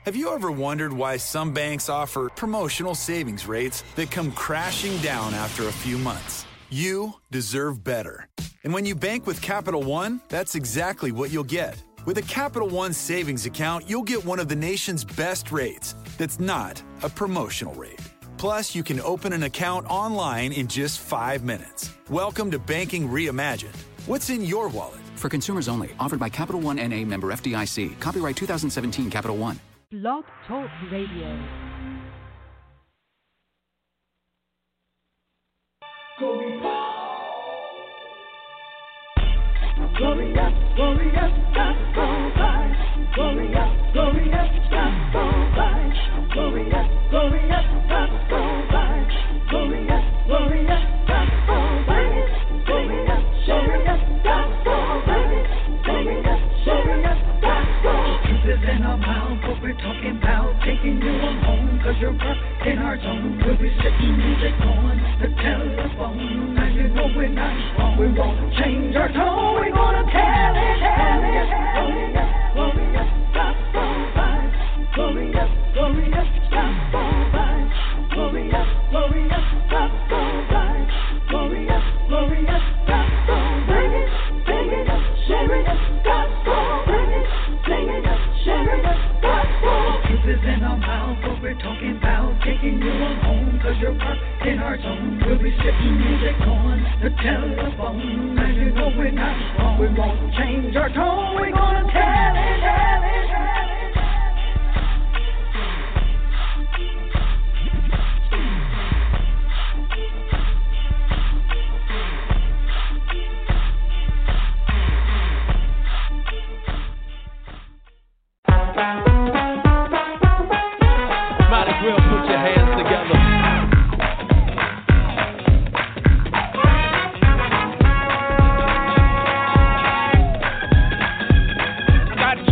Have you ever wondered why some banks offer promotional savings rates that come crashing down after a few months? You deserve better. And when you bank with Capital One, that's exactly what you'll get. With a Capital One savings account, you'll get one of the nation's best rates that's not a promotional rate. Plus, you can open an account online in just 5 minutes. Welcome to Banking Reimagined. What's in your wallet? For consumers only. Offered by Capital One N.A. member FDIC. Copyright 2017 Capital One. Blog Talk Radio. Glorious, glorious, gospel vibes. Glorious, glorious, gospel vibes. Glorious, glorious, gospel vibes. Glorious, glorious, gospel vibes. Glorious, glorious, gospel vibes. Glorious, glorious, gospel. Truth is in our mouth, what we're talking about. Taking you on home, cause you're up in our zone. We'll be sitting music on the telephone. Now you know we're not wrong. We won't change our tone. We're gonna tell it, tell it. Glorious, glorious, gospel vibes. Glorious, glorious, gospel vibes. Glorious, glorious, gospel vibes. Glorious, glorious, gospel vibes. Sing it up, share it up, gospel vibes. Sing it up, share it up, gospel. Truth is in our mouth, what we're talking about. Taking you on home, cause you're up in our zone. We'll be sitting music on the telephone. Now you know we're not wrong. We won't change our tone. We're gonna tell it, tell it, tell it. Might as well put your hands together. Got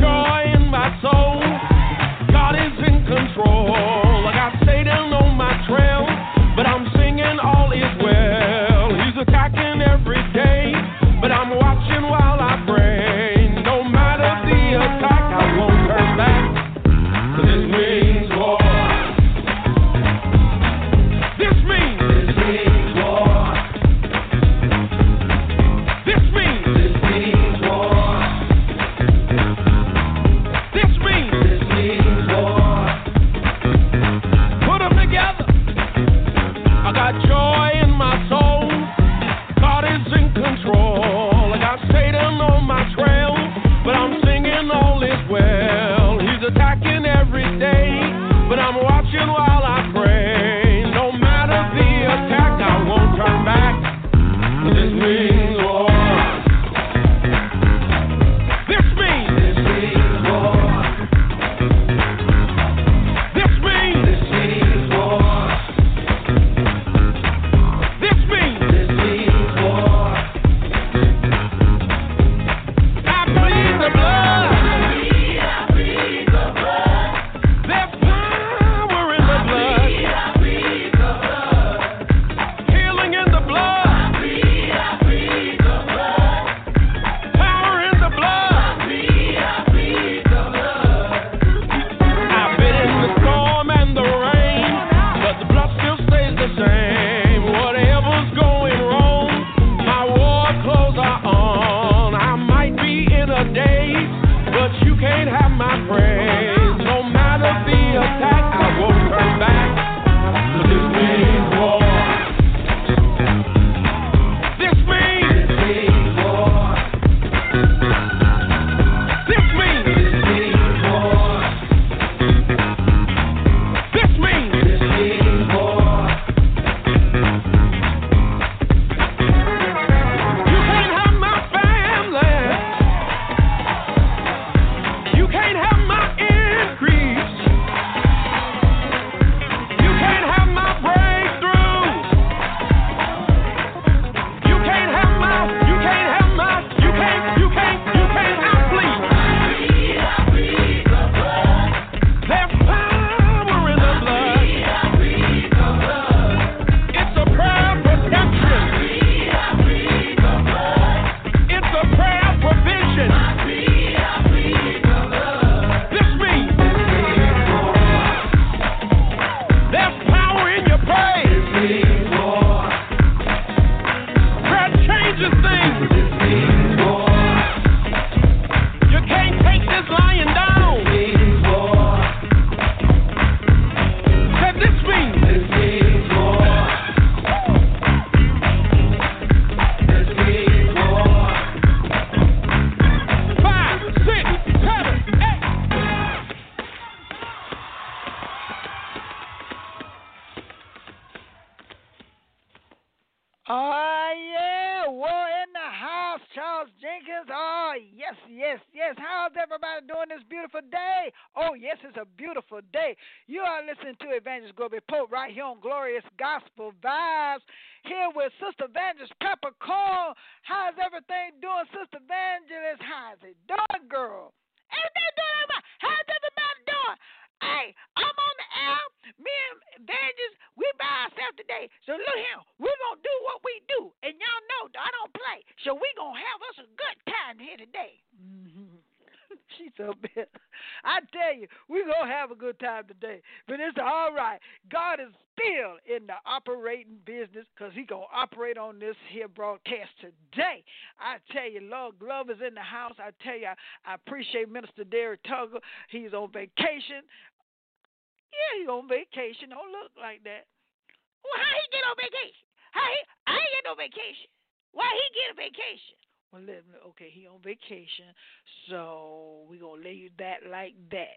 Yes, yes, yes. How's everybody doing this beautiful day? Oh, yes, it's a beautiful day. You are listening to Evangelist Gobe Pope right here on Glorious Gospel Vibes. Here with Sister Evangelist Peppercorn. How's everything doing, Sister Evangelist? How's it doing, girl? Everything doing, everybody. How's everybody doing? Hey, I'm on the air. Me and Evangelist, we by ourselves today. So look here, we're going to do what we do. And y'all know I don't play. So we're going to have us a good time here today. Mm-hmm. She's so bad. I tell you, we're going to have a good time today. But it's all right. God is still in the operating business because He's going to operate on this here broadcast today. I tell you, Lord Glover's in the house. I tell you, I appreciate Minister Derek Tugger. He's on vacation. Yeah, he's on vacation. Don't look like that. Well, how he get on vacation? I ain't get no vacation. Why he get a vacation? Well, okay, he on vacation, so we gonna lay that like that.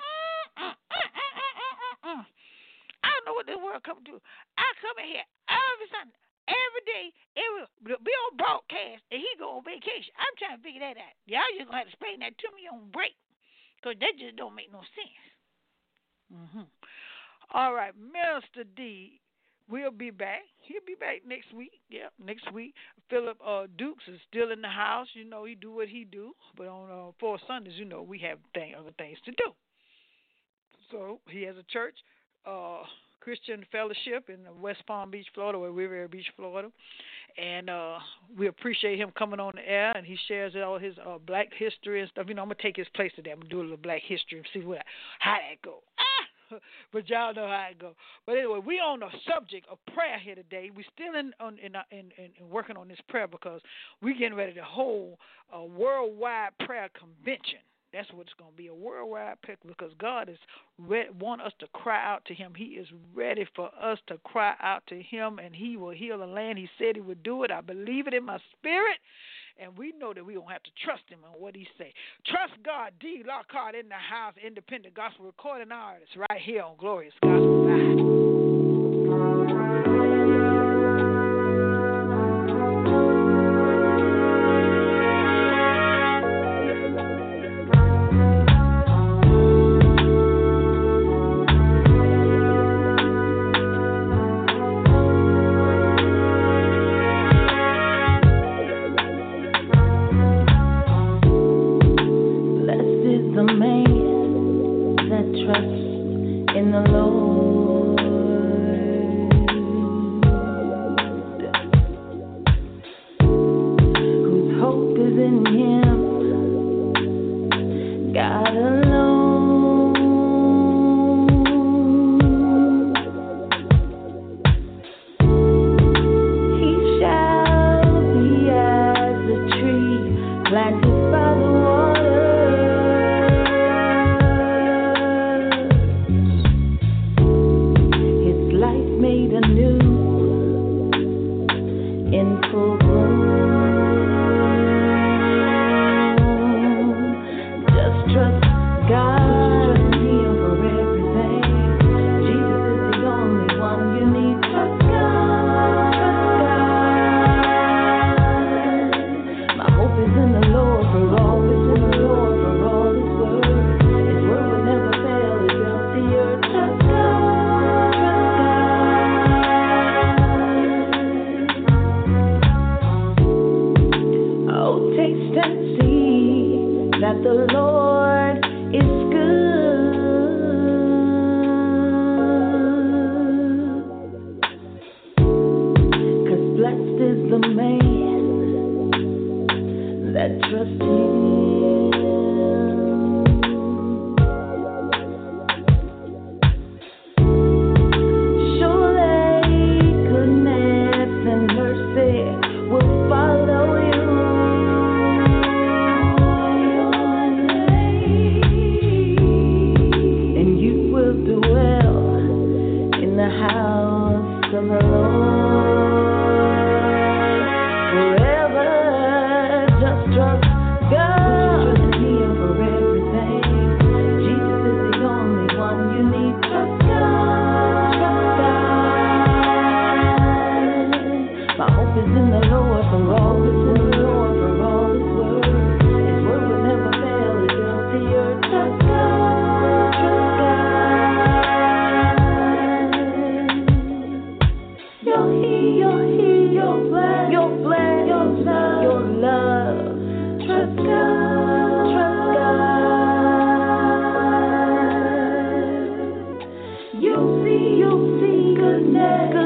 I don't know what this world come to. I come in here every day, be on broadcast, and he go on vacation. I'm trying to figure that out. Y'all just gonna have to explain that to me on break, cause that just don't make no sense. Mm-hmm. All right, Minister D. We'll be back. He'll be back next week. Yeah, next week. Philip Dukes is still in the house. You know, he do what he do. But on 4 Sundays, you know, we have other things to do. So he has a church, Christian Fellowship in West Palm Beach, Florida, or Riviera Beach, Florida. And we appreciate him coming on the air, and he shares all his black history and stuff. You know, I'm going to take his place today. I'm going to do a little black history and see how that goes. But y'all know how it goes. But anyway, we on the subject of prayer here today. We still in working on this prayer because we getting ready to hold a worldwide prayer convention. That's what it's going to be, a worldwide prayer, because God is want us to cry out to Him. He is ready for us to cry out to Him, and He will heal the land. He said He would do it. I believe it in my spirit. And we know that we don't have to trust Him on what He say. Trust God. D. Lockhart in the house, independent gospel recording artist, right here on Glorious Gospel Live.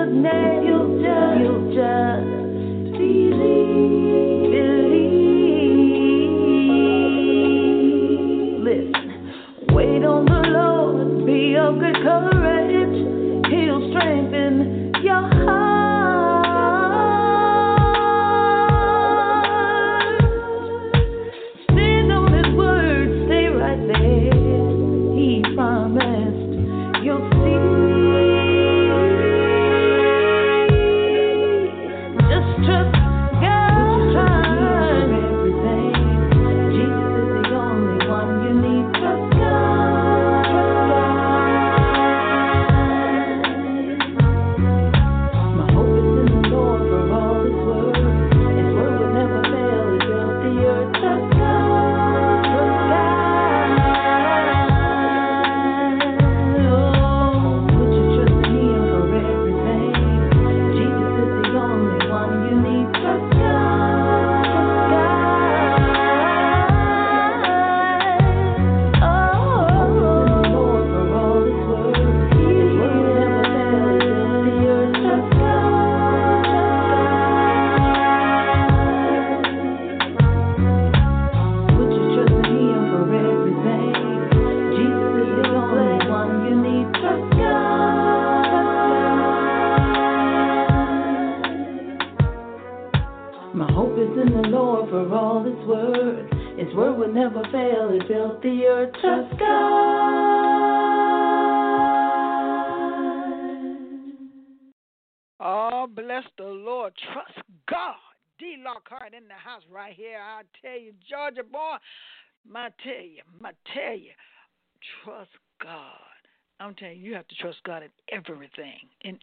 Oh, bless the Lord. Trust God. D. Lockhart in the house right here. I tell you, Georgia boy, I tell you, trust God. I'm telling you, you have to trust God in everything,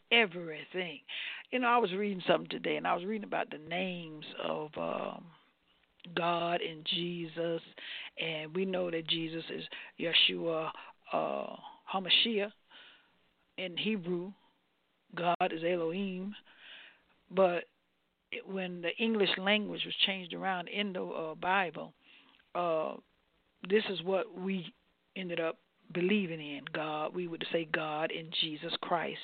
You know, I was reading something today, and I was reading about the names of God and Jesus, and we know that Jesus is Yeshua HaMashiach in Hebrew. God is Elohim, but when the English language was changed around in the Bible, this is what we ended up believing in. God, we would say God in Jesus Christ.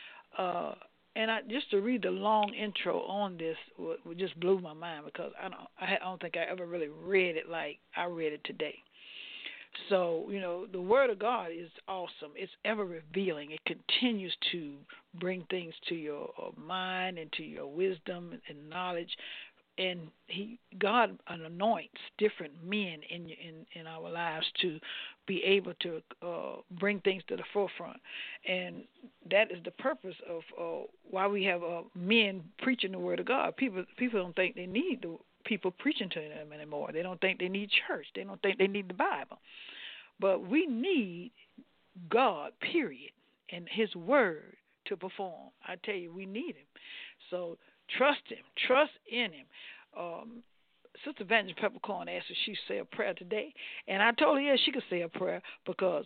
And just to read the long intro on this would just blew my mind, because I don't think I ever really read it like I read it today. So, you know, the Word of God is awesome. It's ever revealing. It continues to bring things to your mind and to your wisdom and knowledge. And God anoints different men in our lives to be able to bring things to the forefront. And that is the purpose of why we have men preaching the Word of God. People don't think they need the people preaching to them anymore. They don't think they need church. They don't think they need the Bible. But we need God, period, and His Word to perform. I tell you, we need Him. So trust Him. Trust in Him. Sister Evangelist Peppercorn asked if she say a prayer today, and I told her, yeah, she could say a prayer, because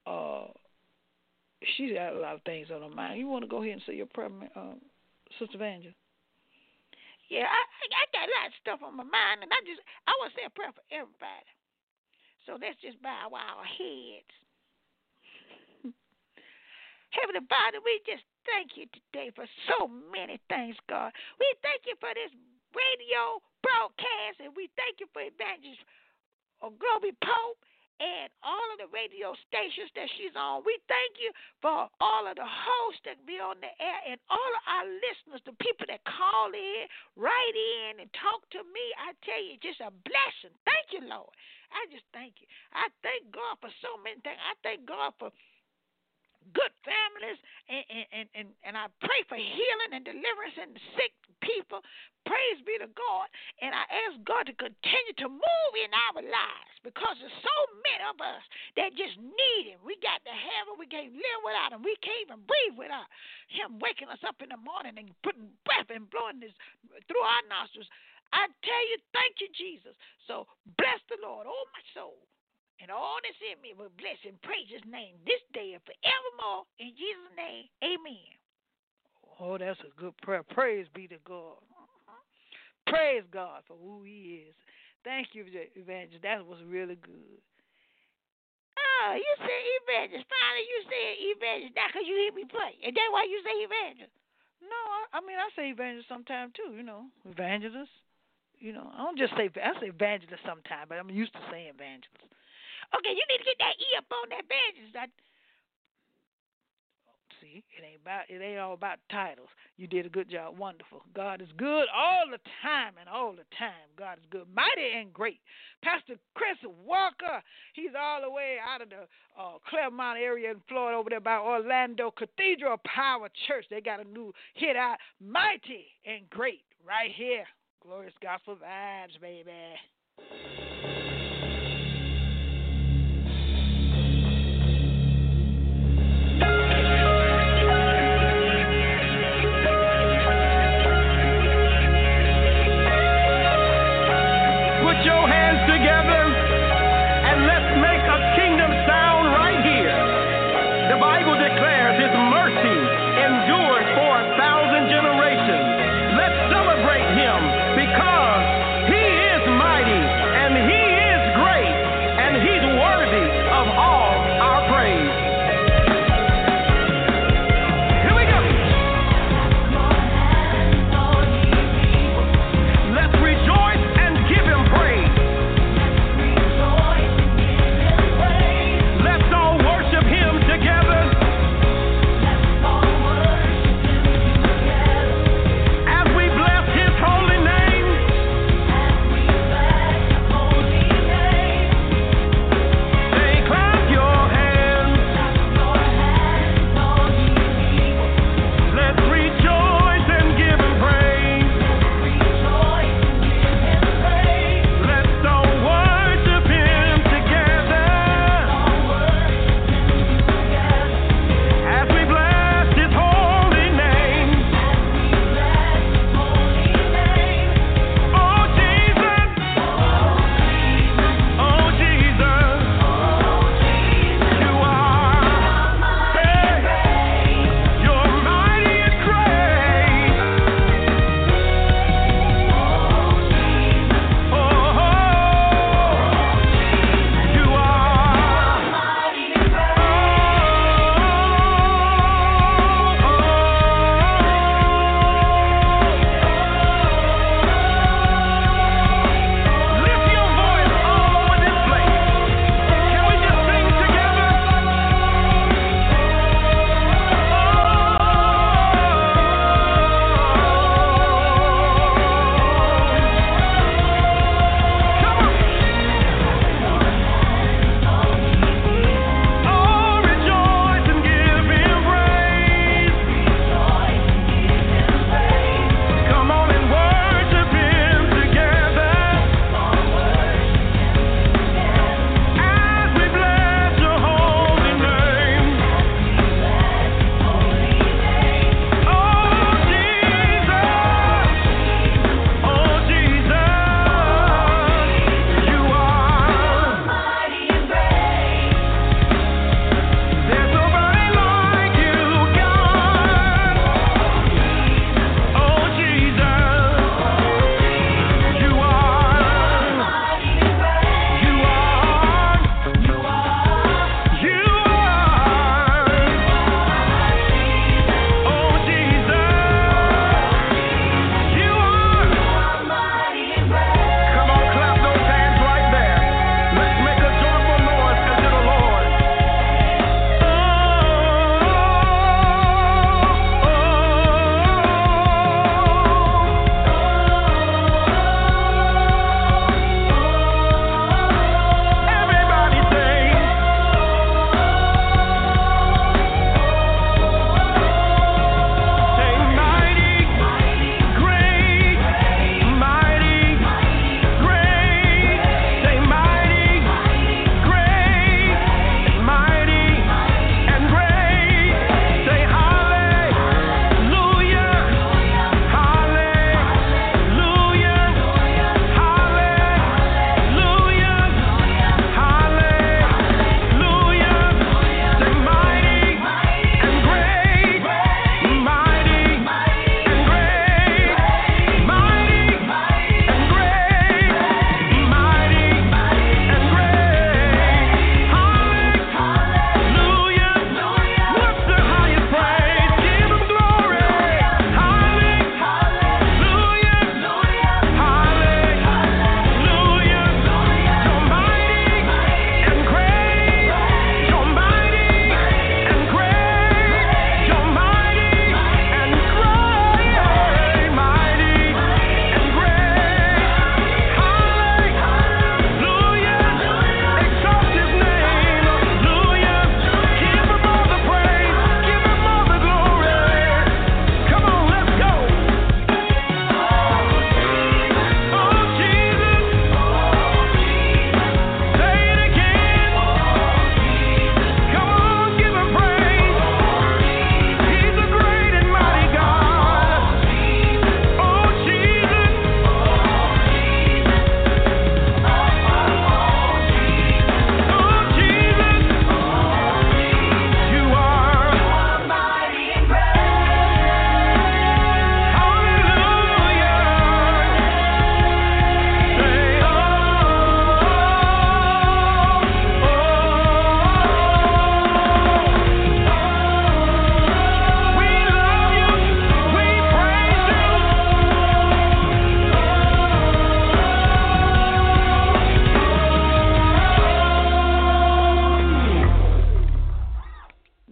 she's got a lot of things on her mind. You want to go ahead and say your prayer, Sister Evangelist? Yeah, I got a lot of stuff on my mind, and I want to say a prayer for everybody. So let's just bow our heads. Heavenly Father, we just thank you today for so many things, God. We thank you for this radio broadcast, and we thank you for Evangelist Globee Pope and all of the radio stations that she's on. We thank you for all of the hosts that be on the air, and all of our listeners, the people that call in, write in, and talk to me. I tell you, just a blessing. Thank you, Lord. I just thank you. I thank God for so many things. I thank God for good families, and I pray for healing and deliverance in the sick people. Praise be to God. And I ask God to continue to move in our lives, because there's so many of us that just need Him. We got to have Him. We can't live without Him. We can't even breathe without Him waking us up in the morning and putting breath and blowing this through our nostrils. I tell you, thank you, Jesus. So bless the Lord, oh my soul, and all that's in me will bless and praise His name this day and forevermore. In Jesus' name, amen. Oh, that's a good prayer. Praise be to God. Praise God for who He is. Thank you, Evangelist. That was really good. Oh, you say Evangelist. Finally, you said Evangelist. Not because you hear me play. And that's why you say Evangelist. No, I mean, I say evangelist sometime too, evangelist. I don't just say, I say evangelist sometime, but I'm used to saying evangelist. Okay, you need to get that E up on that evangelist. See, it ain't all about titles. You did a good job. Wonderful. God is good all the time and all the time. God is good, mighty and great. Pastor Chris Walker, he's all the way out of the Claremont area in Florida over there by Orlando Cathedral Power Church. They got a new hit out, mighty and great, right here. Glorious Gospel Vibes, baby. Let's all worship him together.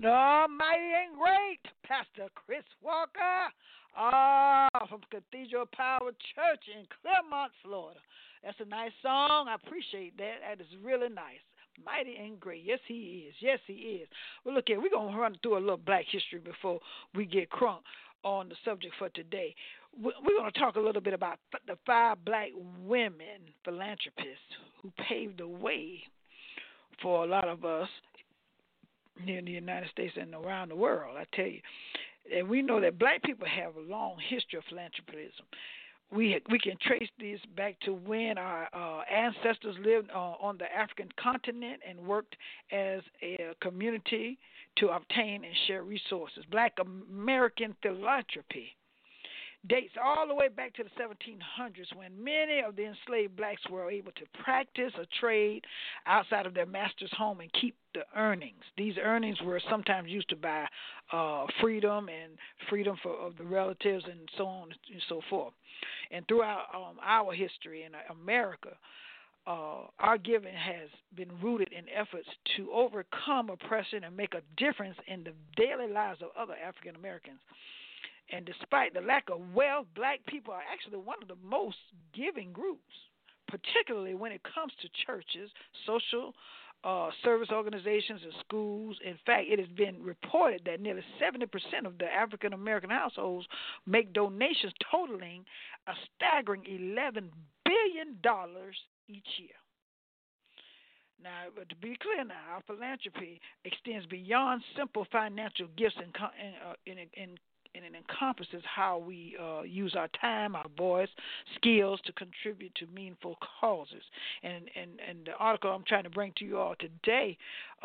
Mighty and Great, Pastor Chris Walker, from Cathedral Power Church in Clermont, Florida. That's a nice song. I appreciate that. That is really nice. Mighty and Great. Yes, he is. Yes, he is. Well, look here. We're going to run through a little black history before we get crunk on the subject for today. We're going to talk a little bit about the 5 black women philanthropists who paved the way for a lot of us here in the United States and around the world, I tell you. And we know that black people have a long history of philanthropism. We can trace this back to when our ancestors lived on the African continent and worked as a community to obtain and share resources. Black American philanthropy dates all the way back to the 1700s when many of the enslaved blacks were able to practice a trade outside of their master's home and keep the earnings. These earnings were sometimes used to buy freedom of the relatives and so on and so forth. And throughout our history in America, our giving has been rooted in efforts to overcome oppression and make a difference in the daily lives of other African Americans. And despite the lack of wealth, black people are actually one of the most giving groups, particularly when it comes to churches, social service organizations, and schools. In fact, it has been reported that nearly 70% of the African American households make donations totaling a staggering $11 billion each year. Now, but to be clear now, our philanthropy extends beyond simple financial gifts and it encompasses how we use our time, our voice, skills to contribute to meaningful causes. And the article I'm trying to bring to you all today,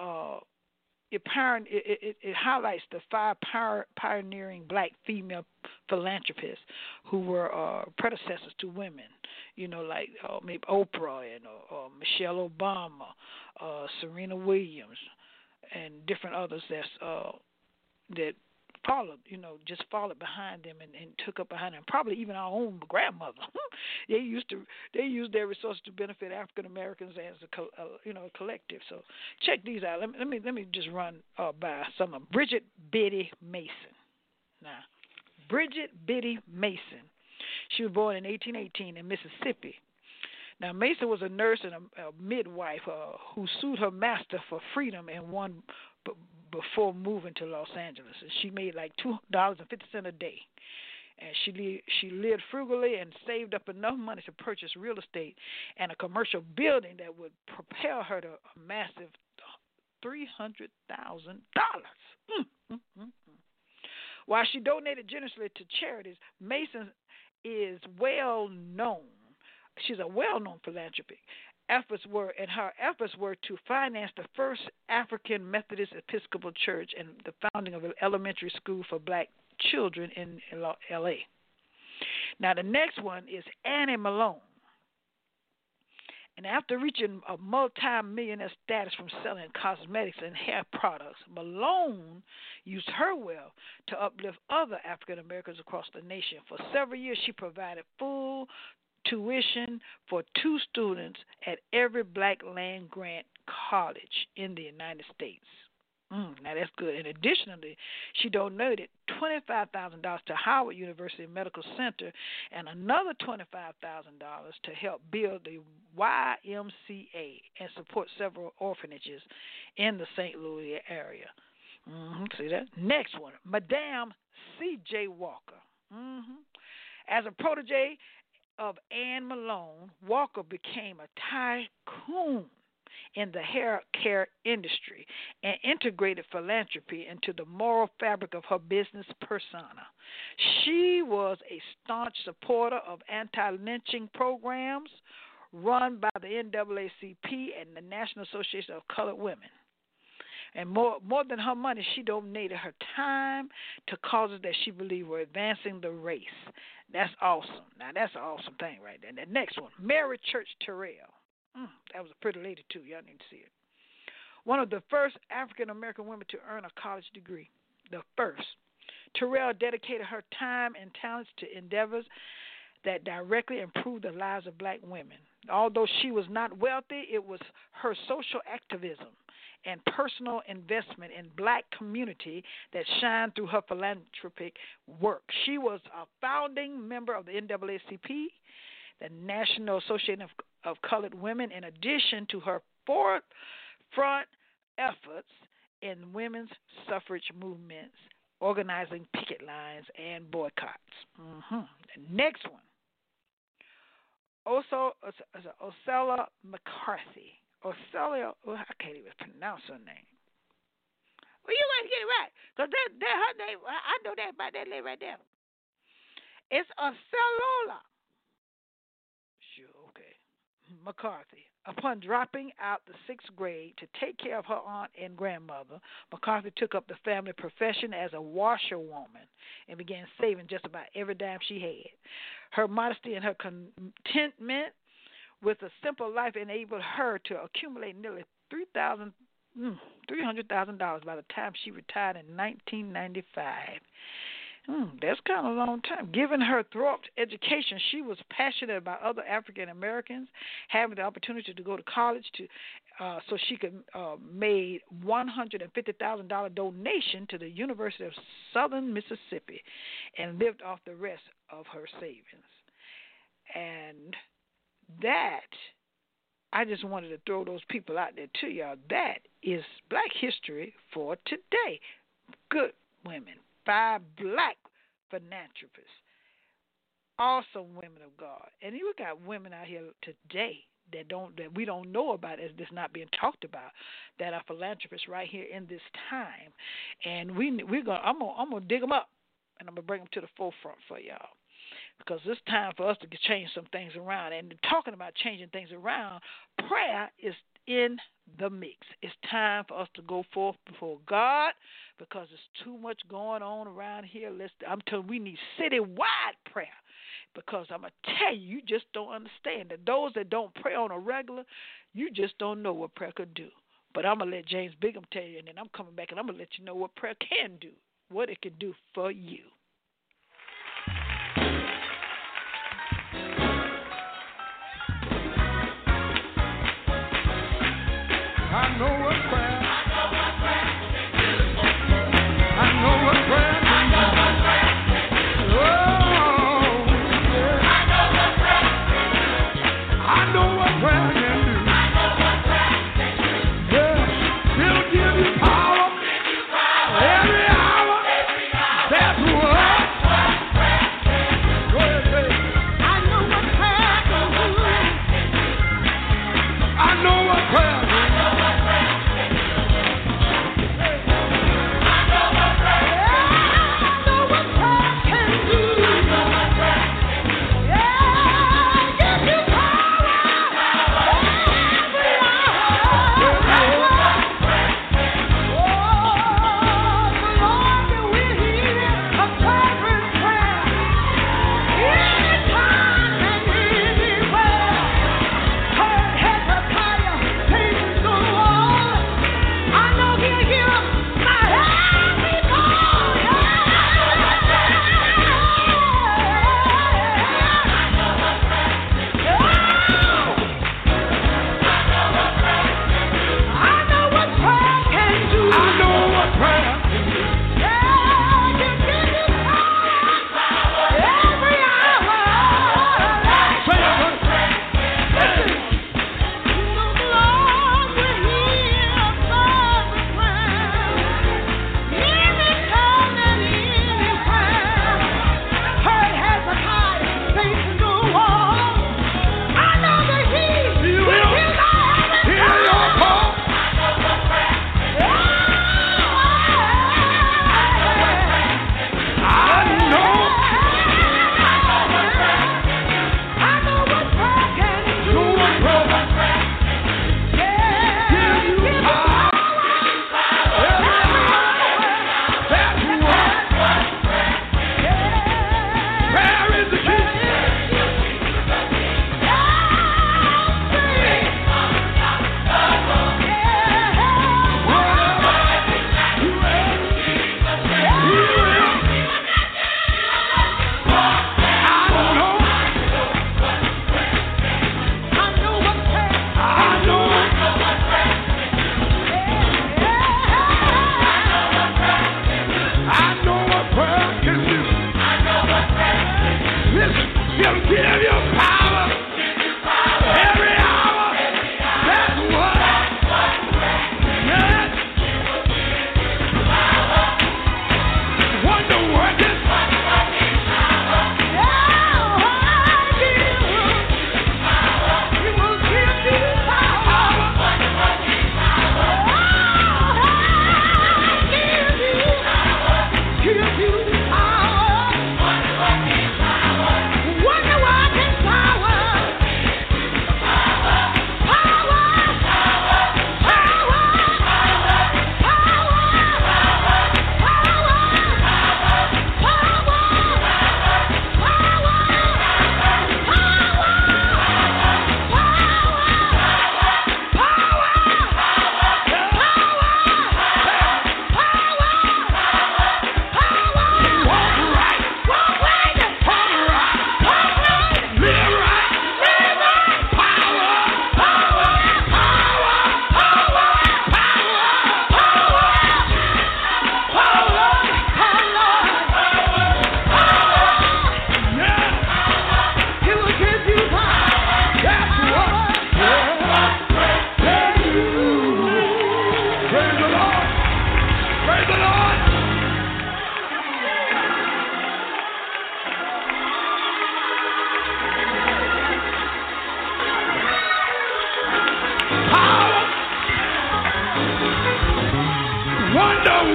it highlights the 5 pioneering black female philanthropists who were predecessors to women, like maybe Oprah and Michelle Obama, Serena Williams, and different others that followed behind them and took up behind them. Probably even our own grandmother. They used their resources to benefit African Americans as a collective. So check these out. Let me just run by some of them. Bridget Biddy Mason. Now, Bridget Biddy Mason. She was born in 1818 in Mississippi. Now, Mason was a nurse and a midwife who sued her master for freedom and won before moving to Los Angeles. And she made like $2.50 a day. And she lived frugally and saved up enough money to purchase real estate and a commercial building that would propel her to a massive $300,000. While she donated generously to charities, Mason is well known. She's a well-known philanthropist. Her efforts were to finance the first African Methodist Episcopal Church and the founding of an elementary school for black children in L.A. Now, the next one is Annie Malone. And after reaching a multi-millionaire status from selling cosmetics and hair products, Malone used her wealth to uplift other African Americans across the nation. For several years, she provided full tuition for 2 students at every black land-grant college in the United States. Now that's good. And additionally, she donated $25,000 to Howard University Medical Center and another $25,000 to help build the YMCA and support several orphanages in the St. Louis area. See that? Next one, Madame C.J. Walker. As a protege of Anne Malone, Walker became a tycoon in the hair care industry and integrated philanthropy into the moral fabric of her business persona. She was a staunch supporter of anti-lynching programs run by the NAACP and the National Association of Colored Women. And more than her money, she donated her time to causes that she believed were advancing the race. That's awesome. Now, that's an awesome thing right there. The next one, Mary Church Terrell. That was a pretty lady, too. Y'all need to see it. One of the first African-American women to earn a college degree. The first. Terrell dedicated her time and talents to endeavors that directly improved the lives of black women. Although she was not wealthy, it was her social activism and personal investment in black community that shined through her philanthropic work. She was a founding member of the NAACP, the National Association of Colored Women, in addition to her forefront efforts in women's suffrage movements, organizing picket lines and boycotts. The next one, Ocella McCarthy. I can't even pronounce her name. Well, you got to get it right, because that her name. I know that about that lady right there. It's Ocella. Sure, okay. McCarthy. Upon dropping out the 6th grade to take care of her aunt and grandmother, McCarthy took up the family profession as a washerwoman and began saving just about every dime she had. Her modesty and her contentment with a simple life enabled her to accumulate nearly $300,000 by the time she retired in 1995. That's kind of a long time. Given her thorough education, she was passionate about other African Americans having the opportunity to go to college so she could made $150,000 donation to the University of Southern Mississippi and lived off the rest of her savings. And that, I just wanted to throw those people out there to y'all. That is Black history for today. Good women. 5 black philanthropists, awesome women of God, and you got women out here today that we don't know about, as this not being talked about, that are philanthropists right here in this time, and I'm gonna dig them up, and I'm gonna bring them to the forefront for y'all, because it's time for us to change some things around. And talking about changing things around, prayer is in the mix. It's time for us to go forth before God, because there's too much going on around here. I'm telling you, we need citywide prayer, because I'm going to tell you, you just don't understand that those that don't pray on a regular, you just don't know what prayer could do. But I'm going to let James Bigham tell you, and then I'm coming back and I'm going to let you know what prayer can do, what it can do for you. I know what prayer. I know what prayer. Oh, yeah. I know what prayer can do. Yeah, it'll give you power every hour. That's what.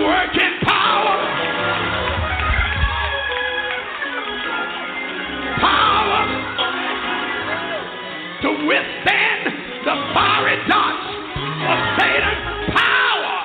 wonder-working power. Power to withstand the fiery darts of Satan. Power.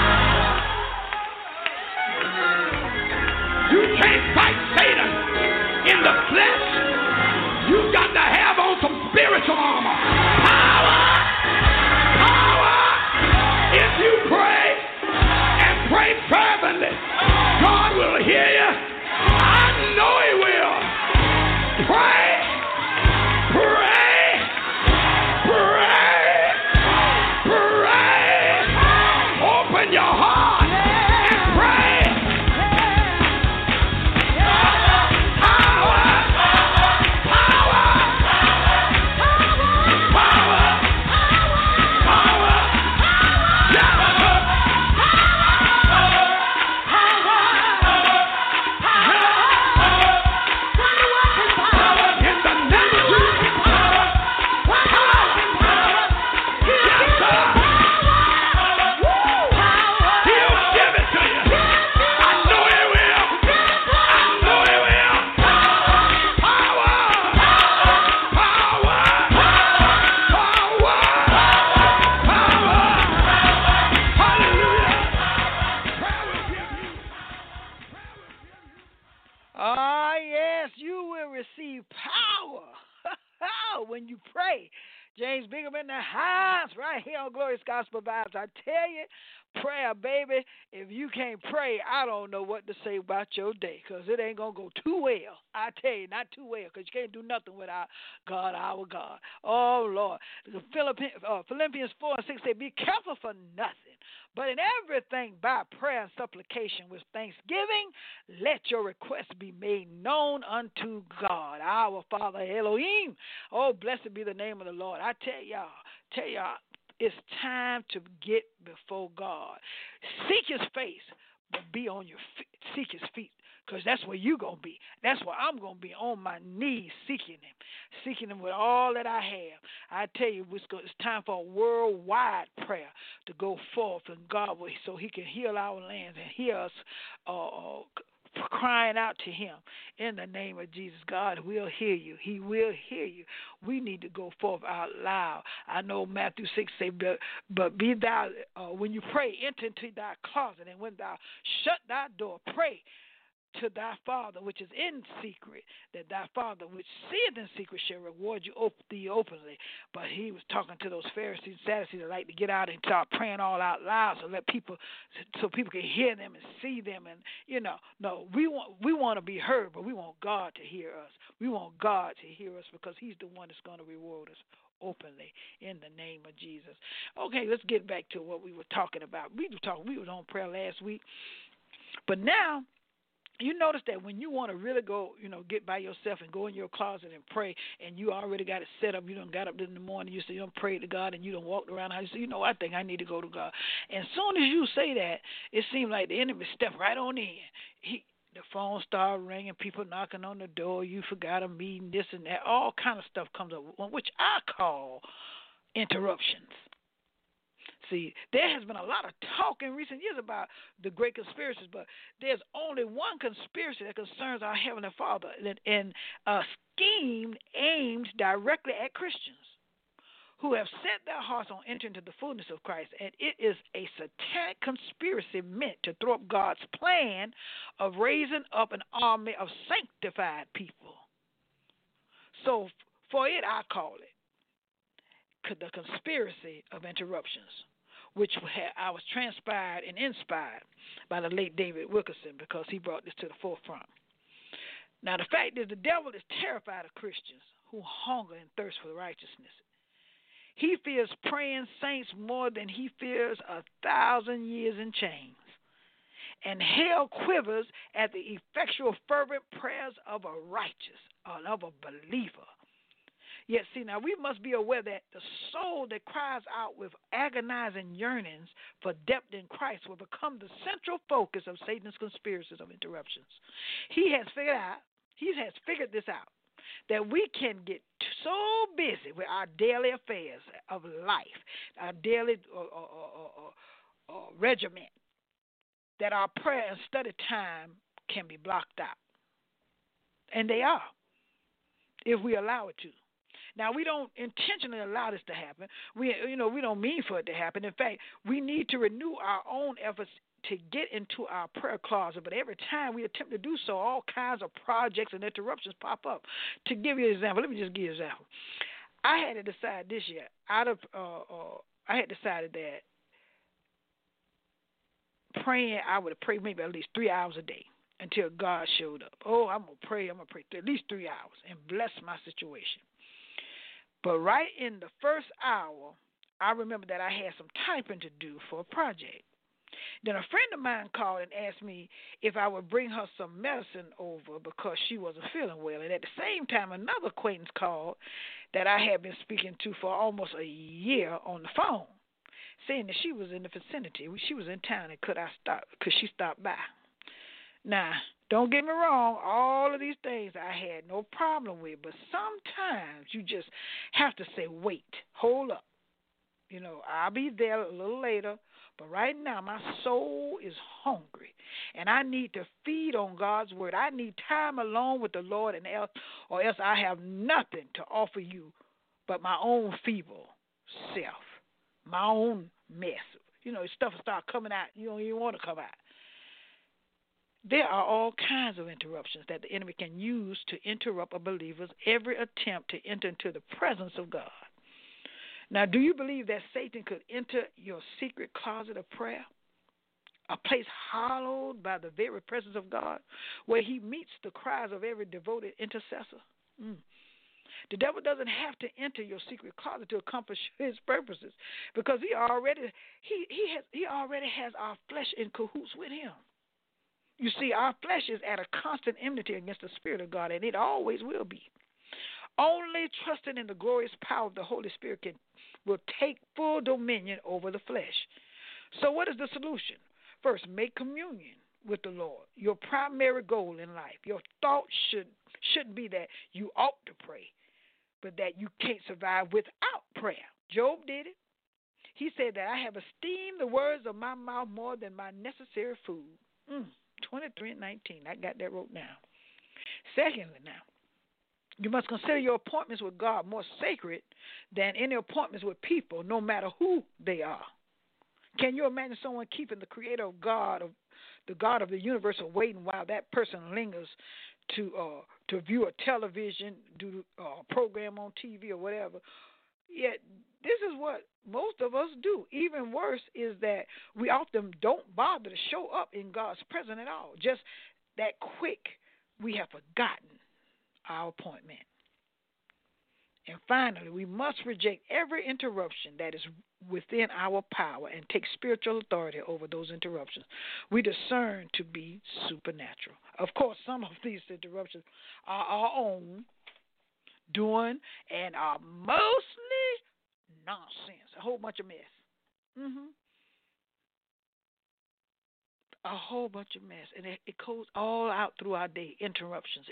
You can't fight Satan in the flesh. You've got to have on some spiritual armor. Power. Power. If you pray and pray fervently, God will hear you. I know He will. Pray. Pray. Pray. Pray. Open your heart and pray. Power. Power. Power. Power. Ah, yes, you will receive power when you pray. James Bingham in the house right here on Glorious Gospel Vibes. I tell you, prayer, baby. If you can't pray, I don't know what to say about your day, because it ain't going to go too well. I tell you, not too well, because you can't do nothing without God, our God. Oh, Lord. Philippians 4:6 say, be careful for nothing, but in everything by prayer and supplication with thanksgiving, let your requests be made known unto God, our Father Elohim. Oh, blessed be the name of the Lord. I tell y'all, it's time to get before God. Seek His face, but be on your feet. Seek His feet, because that's where you're going to be. That's where I'm going to be, on my knees, seeking Him with all that I have. I tell you, it's time for a worldwide prayer to go forth, and God, so He can heal our lands and hear us crying out to Him in the name of Jesus. God will hear you. He will hear you. We need to go forth out loud. I know Matthew 6 say, but be thou, when you pray, enter into thy closet, and when thou shut thy door, pray to thy Father which is in secret, that thy Father which seeth in secret shall reward you thee openly. But He was talking to those Pharisees and Sadducees that like to get out and start praying all out loud, so people can hear them and see them. And no, we want to be heard, but we want God to hear us. We want God to hear us, because He's the one that's going to reward us openly in the name of Jesus. Okay, let's get back to what we were talking about. We was on prayer last week, but now you notice that when you want to really go, get by yourself and go in your closet and pray, and you already got it set up, you done got up in the morning, you say you don't pray to God, and you done walked around, you say, I think I need to go to God. And as soon as you say that, it seems like the enemy stepped right on in. The phone started ringing, people knocking on the door, you forgot a meeting, this and that, all kind of stuff comes up, which I call interruptions. See, there has been a lot of talk in recent years about the great conspiracies, but there's only one conspiracy that concerns our Heavenly Father, and a scheme aimed directly at Christians who have set their hearts on entering into the fullness of Christ, and it is a satanic conspiracy meant to throw up God's plan of raising up an army of sanctified people. So for it, I call it the conspiracy of interruptions, which I was transpired and inspired by the late David Wilkerson, because he brought this to the forefront. Now, the fact is, the devil is terrified of Christians who hunger and thirst for righteousness. He fears praying saints more than he fears 1,000 years in chains. And hell quivers at the effectual, fervent prayers of a righteous, of a believer. Yet, see, now we must be aware that the soul that cries out with agonizing yearnings for depth in Christ will become the central focus of Satan's conspiracies of interruptions. He has figured this out, that we can get so busy with our daily affairs of life, our daily regiment, that our prayer and study time can be blocked out. And they are, if we allow it to. Now, we don't intentionally allow this to happen. We don't mean for it to happen. In fact, we need to renew our own efforts to get into our prayer closet. But every time we attempt to do so, all kinds of projects and interruptions pop up. To give you an example, let me just give you an example. I had to decide this year, I had decided that praying, I would pray maybe at least 3 hours a day until God showed up. Oh, I'm going to pray at least 3 hours and bless my situation. But right in the first hour, I remember that I had some typing to do for a project. Then a friend of mine called and asked me if I would bring her some medicine over because she wasn't feeling well. And at the same time, another acquaintance called that I had been speaking to for almost a year on the phone, saying that she was in the vicinity. She was in town and could she stop by. Now, don't get me wrong, all of these things I had no problem with, but sometimes you just have to say, wait, hold up. I'll be there a little later, but right now my soul is hungry, and I need to feed on God's word. I need time alone with the Lord, or else I have nothing to offer you but my own feeble self, my own mess. Stuff will start coming out. You don't even want to come out. There are all kinds of interruptions that the enemy can use to interrupt a believer's every attempt to enter into the presence of God. Now, do you believe that Satan could enter your secret closet of prayer, a place hallowed by the very presence of God, where he meets the cries of every devoted intercessor? The devil doesn't have to enter your secret closet to accomplish his purposes, because he already has our flesh in cahoots with him. You see, our flesh is at a constant enmity against the Spirit of God, and it always will be. Only trusting in the glorious power of the Holy Spirit will take full dominion over the flesh. So what is the solution? First, make communion with the Lord your primary goal in life. Your thoughts shouldn't be that you ought to pray, but that you can't survive without prayer. Job did it. He said that I have esteemed the words of my mouth more than my necessary food. 23:19. I got that wrote down. Secondly, now, you must consider your appointments with God more sacred than any appointments with people, no matter who they are. Can you imagine someone keeping the creator of God, of the God of the universe, waiting while that person lingers to view a television, do a program on TV or whatever? Yet this is what most of us do. Even worse is that we often don't bother to show up in God's presence at all. Just that quick, we have forgotten our appointment. And finally, we must reject every interruption that is within our power and take spiritual authority over those interruptions we discern to be supernatural. Of course, some of these interruptions are our own doing and are mostly nonsense, a whole bunch of mess. A whole bunch of mess. And it goes all out through our day. Interruptions.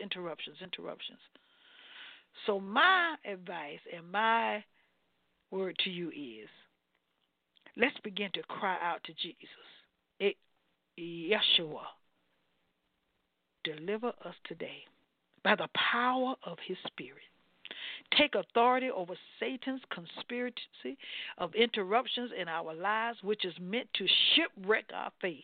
So my advice and my word to you is, let's begin to cry out to Jesus. Yeshua, deliver us today by the power of his Spirit. Take authority over Satan's conspiracy of interruptions in our lives, which is meant to shipwreck our faith.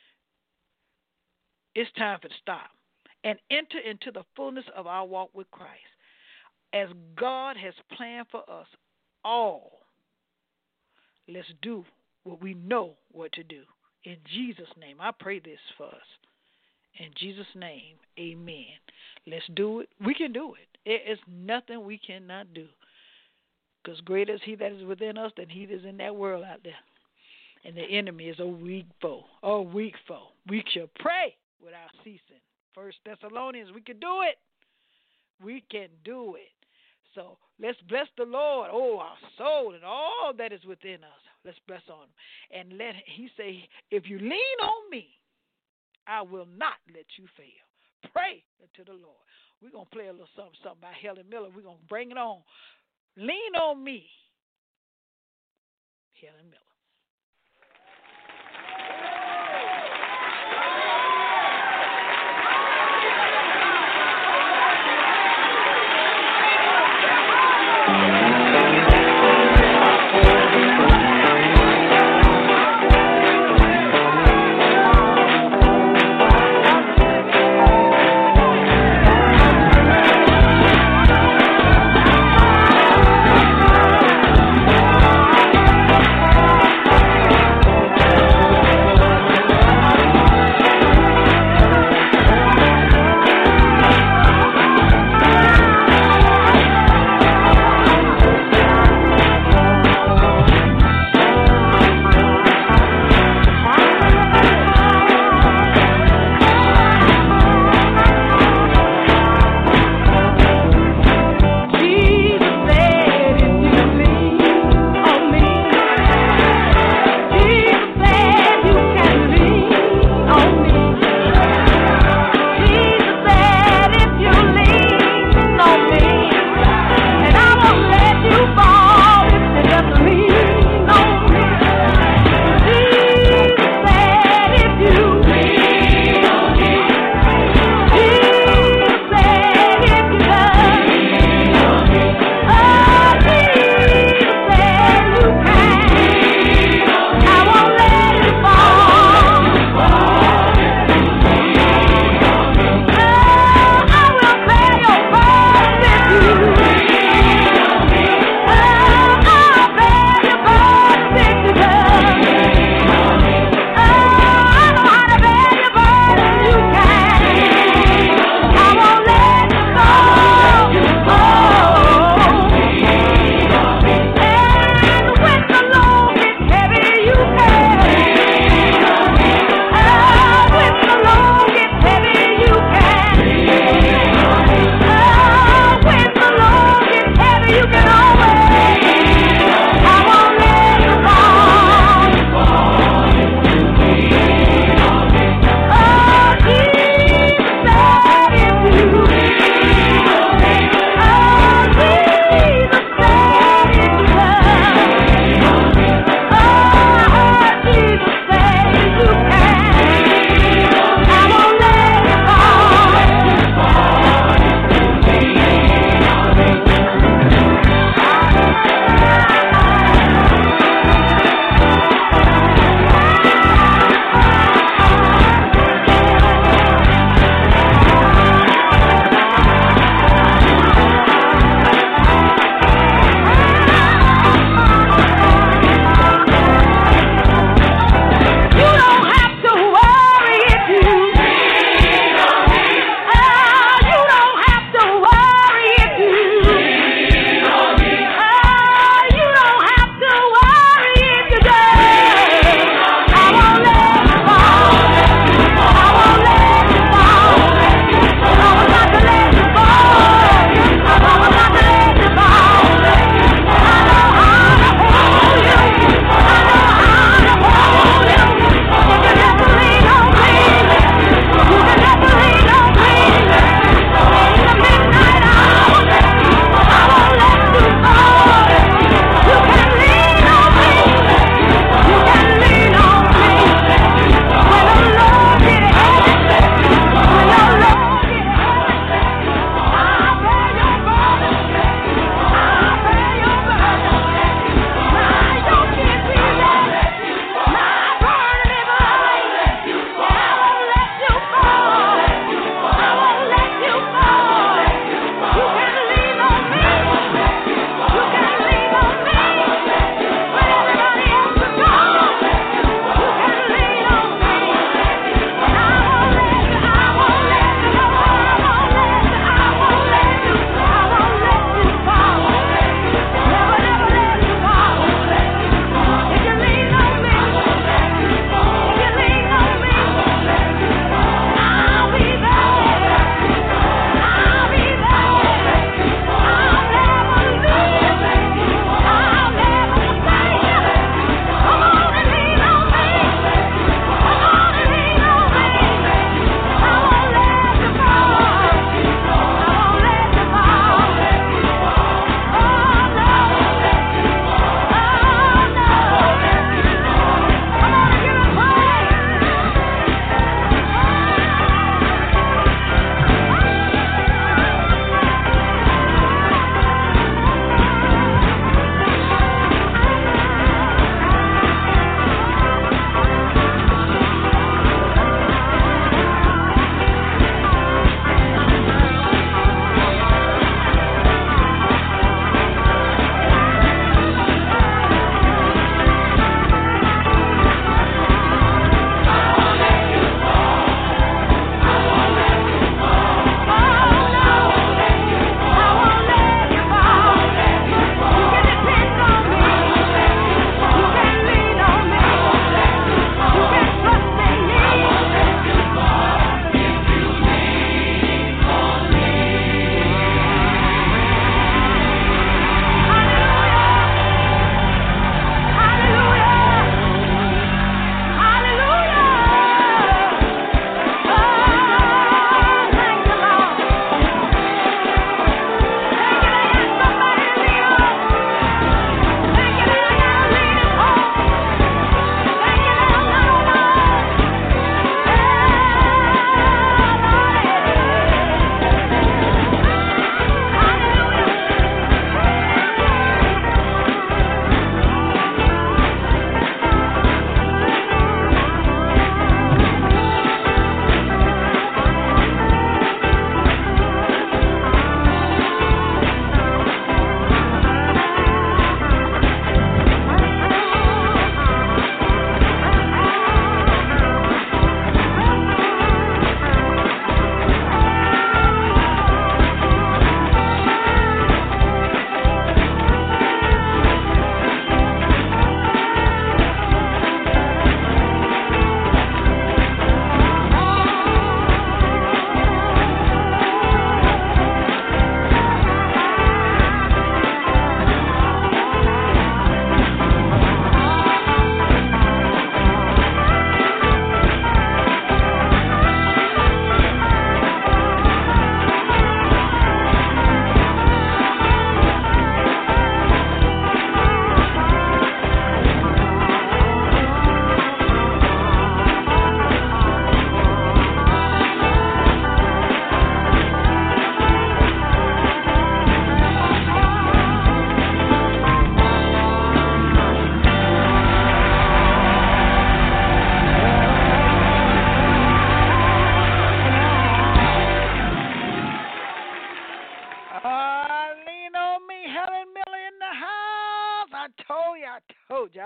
It's time for to stop and enter into the fullness of our walk with Christ, as God has planned for us all. Let's do what we know what to do. In Jesus' name, I pray this for us. In Jesus' name, amen. Let's do it. We can do it. There is nothing we cannot do, because greater is he that is within us than he that is in that world out there. And the enemy is a weak foe. We shall pray without ceasing. 1 Thessalonians, we can do it. We can do it. So let's bless the Lord, our soul and all that is within us. Let's bless on him. And he say, if you lean on me, I will not let you fail. Pray to the Lord. We're going to play a little something by Helen Miller. We're going to bring it on. Lean on me, Helen Miller.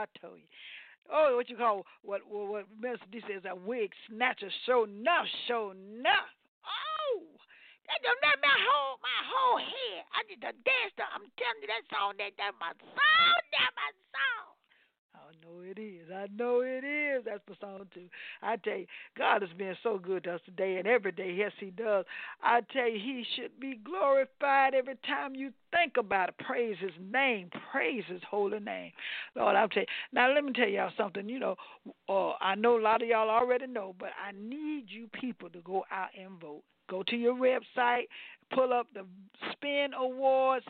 I told you. Oh, what you call what Minister D says a wig snatcher. Show enough. Oh, that just made my whole head. I just danced. I'm telling you that song. That's my song. That's my song. I know it is. That's my song too. I tell you, God has been so good to us today and every day. Yes, He does. I tell you, He should be glorified every time you think about it. Praise His name. Praise His holy name. Lord, I'll tell you. Now, let me tell y'all something. You know, I know a lot of y'all already know, but I need you people to go out and vote. Go to your website, pull up the Spin Awards,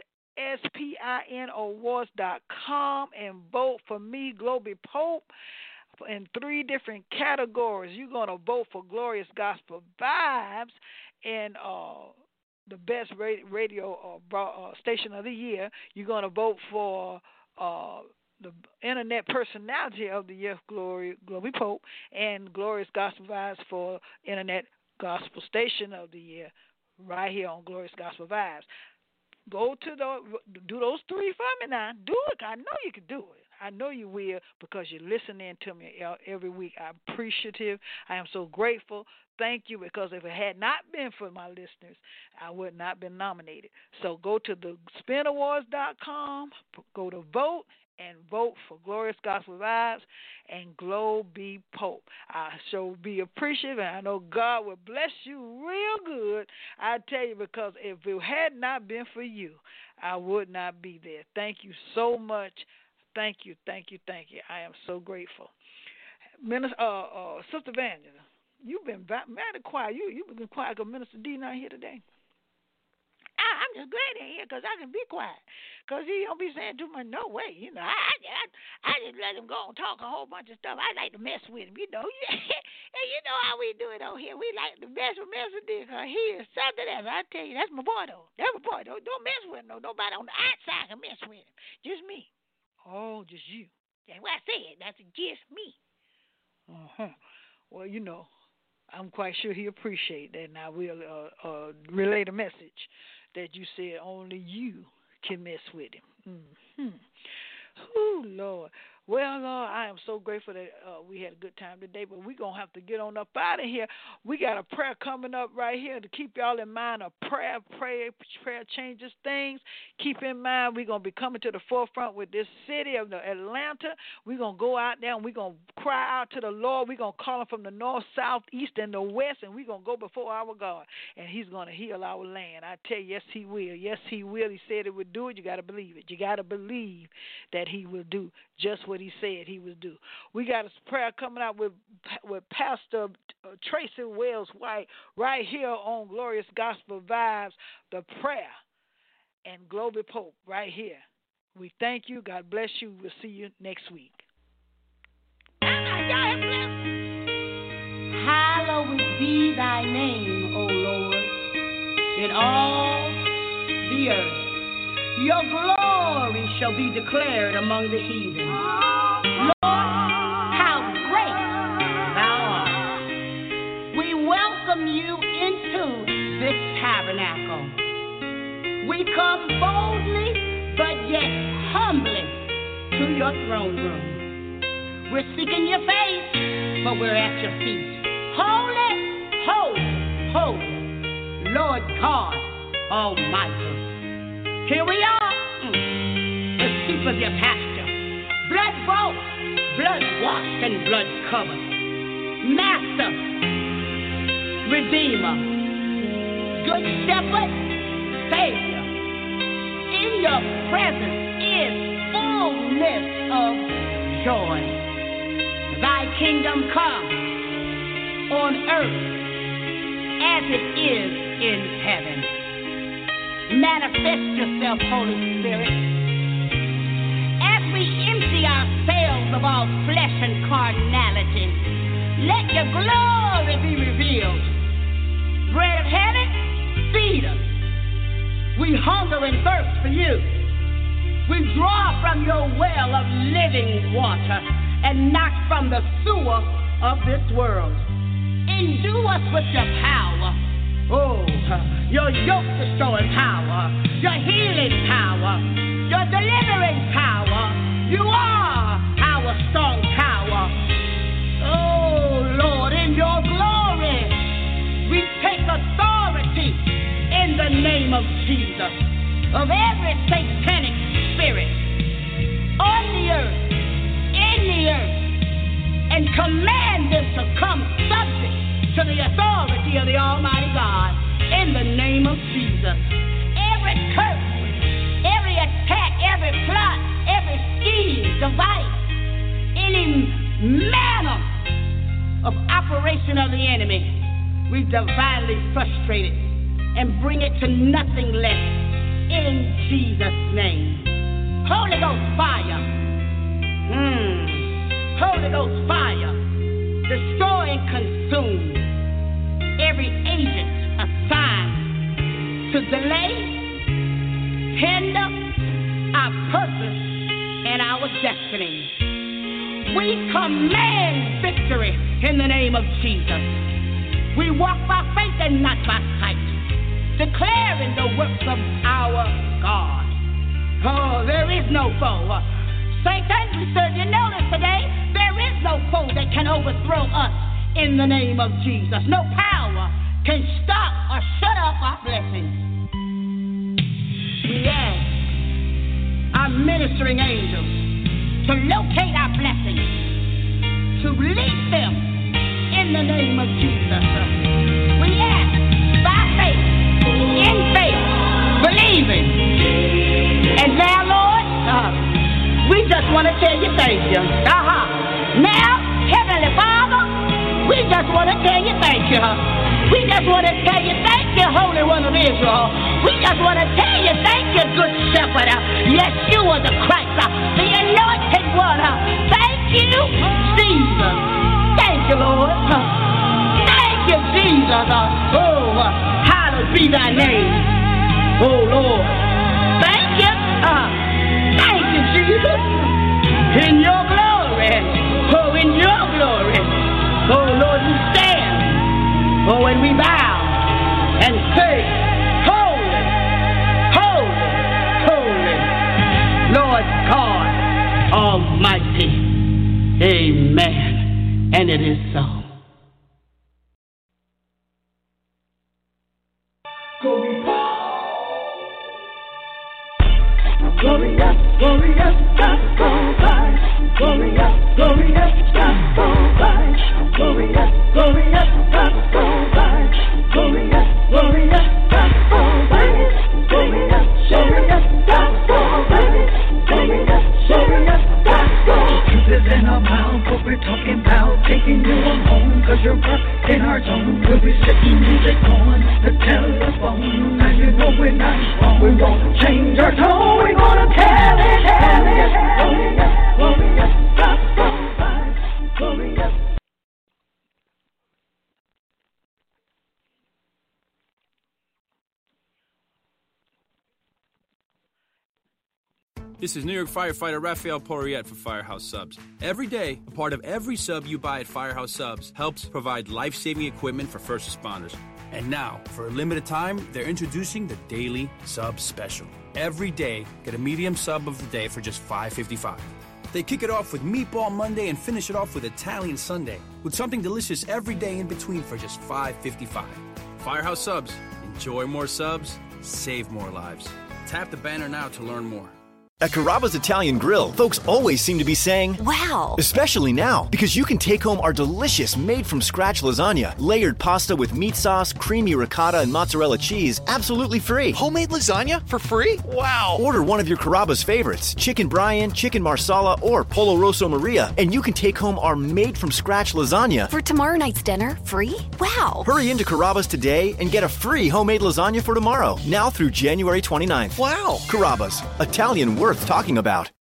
SPINawards.com, and vote for me, Globee Pope, in 3 different categories. You're going to vote for Glorious Gospel Vibes and the best radio station of the year. You're going to vote for the Internet Personality of the Year, Globee Pope, and Glorious Gospel Vibes for Internet Gospel Station of the Year, right here on Glorious Gospel Vibes. Go to do those 3 for me now. Do it. I know you can do it. I know you will because you're listening to me every week. I'm appreciative. I am so grateful. Thank you, because if it had not been for my listeners, I would not have been nominated. So go to the spinawards.com, go to vote, and vote for Glorious Gospel Vibes and Globee Pope. I shall be appreciative, and I know God will bless you real good. I tell you, because if it had not been for you, I would not be there. Thank you so much. Thank you. I am so grateful. Sister Vanya, you've been mighty quiet. You've been quiet because Minister D not here today. I'm just glad in here because I can be quiet. Because he don't be saying too much. No way. You know, I just let him go and talk a whole bunch of stuff. I like to mess with him, you know. And you know how we do it over here. We like to mess with Mr. D because he is something else. I tell you, that's my boy, though. That's my boy. Don't mess with him, though. Nobody on the outside can mess with him. Just me. Oh, just you. That's what I said. That's just me. Well, you know, I'm quite sure he appreciate that, and I will relay the message that you said only you can mess with him. Oh, Lord. Well, Lord, I am so grateful that we had a good time today, but we're going to have to get on up out of here. We got a prayer coming up right here to keep y'all in mind. A prayer changes things. Keep in mind, we're going to be coming to the forefront with this city of Atlanta. We're going to go out there and we're going to cry out to the Lord. We're going to call him from the north, south, east, and the west, and we're going to go before our God, and he's going to heal our land. I tell you, yes, he will. Yes, he will. He said it would do it. You got to believe it. You got to believe that he will do just what he said he would do. We got a prayer coming out with Pastor Tracy Wells White right here on Glorious Gospel Vibes, the prayer, and Globee Pope right here. We thank you. God bless you. We'll see you next week. Hallowed be thy name, O Lord, in all the earth. Your glory shall be declared among the heathen. Lord, how great thou art. We welcome you into this tabernacle. We come boldly, but yet humbly, to your throne room. We're seeking your face, but we're at your feet. Holy, holy, holy, Lord God Almighty. Here we are, the sheep of your pasture, blood bought, blood washed, and blood covered. Master, Redeemer, Good Shepherd, Savior. In your presence is fullness of joy. Thy kingdom come on earth as it is in heaven. Manifest yourself, Holy Spirit, as we empty ourselves of all flesh and carnality. Let your glory be revealed. Bread of heaven, feed us. We hunger and thirst for you. We draw from your well of living water and not from the sewer of this world. Endue us with your power. Oh, your yoke-destroying power, your healing power, your delivering power. You are our of every satanic spirit on the earth, in the earth, and command them to come subject to the authority of the Almighty God in the name of Jesus. Every curse, every attack, every plot, every scheme, device, any manner of operation of the enemy, we divinely frustrate it and bring it to nothing less in Jesus' name. Holy Ghost fire. Holy Ghost fire. Destroy and consume every agent assigned to delay, hinder our purpose and our destiny. We command victory in the name of Jesus. We walk by faith and not by sight, declaring the works of our God. Oh, there is no foe. Satan, we serve you notice today, there is no foe that can overthrow us in the name of Jesus. No power can stop or shut up our blessings. We ask our ministering angels to locate our blessings, to release them in the name of Jesus. We ask by faith, in faith, believing. And now, Lord, we just want to tell you thank you. Now, Heavenly Father, we just want to tell you thank you. We just want to tell you thank you, Holy One of Israel. We just want to tell you thank you, Good Shepherd. Yeshua the Christ, the Anointed One. Thank you, Jesus. Thank you, Lord. Thank you, Jesus. Oh, hallowed be thy name. Oh, Lord. Thank you. Thank you, Jesus. In your glory. Oh, in your glory. Oh, Lord, we stand. Oh, and we bow and say, holy, holy, holy, Lord God Almighty. Amen. And it is so. Glorious, glorious, gospel vibes. Glorious, glorious, gospel vibes. Glorious, glorious, gospel vibes. Glorious, glorious, gospel vibes. Glorious, glorious, gospel vibes. Glorious, glorious, gospel. Truth is in our mouth, what we're talking about. Taking you home, cause you're up in our zone. We'll be sitting music on the telephone. And you know we're not wrong. We won't change our tone. We're gonna tell it. Glorious, glorious, gospel vibes. Glorious. This is New York firefighter Raphael Porriette for Firehouse Subs. Every day, a part of every sub you buy at Firehouse Subs helps provide life-saving equipment for first responders. And now, for a limited time, they're introducing the Daily Sub Special. Every day, get a medium sub of the day for just $5.55. They kick it off with Meatball Monday and finish it off with Italian Sunday, with something delicious every day in between for just $5.55. Firehouse Subs. Enjoy more subs, save more lives. Tap the banner now to learn more. At Carrabba's Italian Grill, folks always seem to be saying, wow! Especially now, because you can take home our delicious made-from-scratch lasagna, layered pasta with meat sauce, creamy ricotta, and mozzarella cheese, absolutely free. Homemade lasagna for free? Wow! Order one of your Carrabba's favorites, Chicken Brian, Chicken Marsala, or Pollo Rosso Maria, and you can take home our made-from-scratch lasagna. For tomorrow night's dinner, free? Wow! Hurry into Carrabba's today and get a free homemade lasagna for tomorrow, now through January 29th. Wow! Carrabba's, Italian worth talking about.